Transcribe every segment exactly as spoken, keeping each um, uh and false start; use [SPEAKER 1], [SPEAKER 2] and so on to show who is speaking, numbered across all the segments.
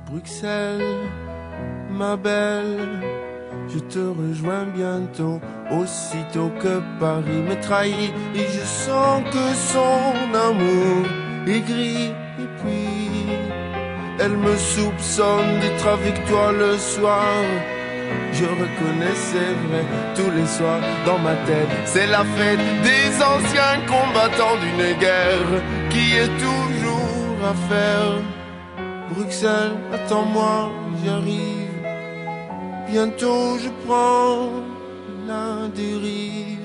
[SPEAKER 1] Bruxelles, ma belle, je te rejoins bientôt, aussitôt que Paris me trahit. Et je sens que son amour est gris. Et puis, elle me soupçonne d'être avec toi le soir. Je reconnais, c'est vrai, tous les soirs dans ma tête, c'est la fête des anciens combattants d'une guerre qui est toujours à faire. Bruxelles, attends-moi, j'arrive. Bientôt je prends la dérive.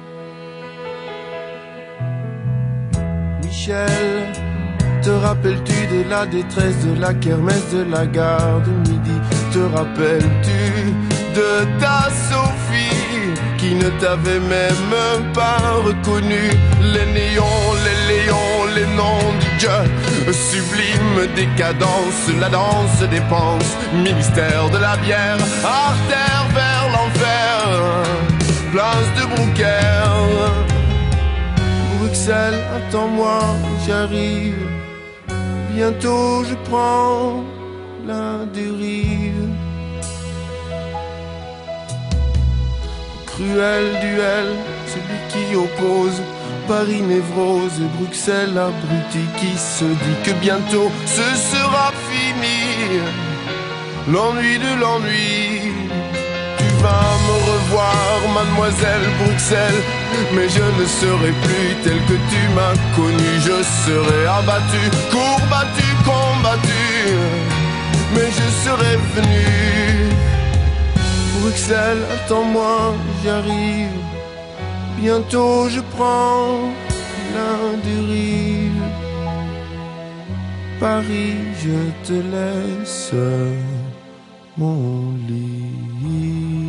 [SPEAKER 1] Michel, te rappelles-tu de la détresse de la kermesse de la gare de midi? Te rappelles-tu de ta Sophie qui ne t'avait même pas reconnu? Les néons, les léons, les noms du Dieu sublime décadence, la danse des penses, ministère de la bière, artère vers l'enfer, place de Brouckère. Bruxelles, attends-moi, j'arrive. Bientôt je prends la dérive. Cruel duel, celui qui oppose Paris névrose et Bruxelles abruti, qui se dit que bientôt ce sera fini. L'ennui de l'ennui. Tu vas me revoir, mademoiselle Bruxelles, mais je ne serai plus tel que tu m'as connu. Je serai abattu, courbattu, combattu, mais je serai venu. Bruxelles, attends-moi, j'arrive. Bientôt je prends la dérive. Paris, je te laisse mon lit.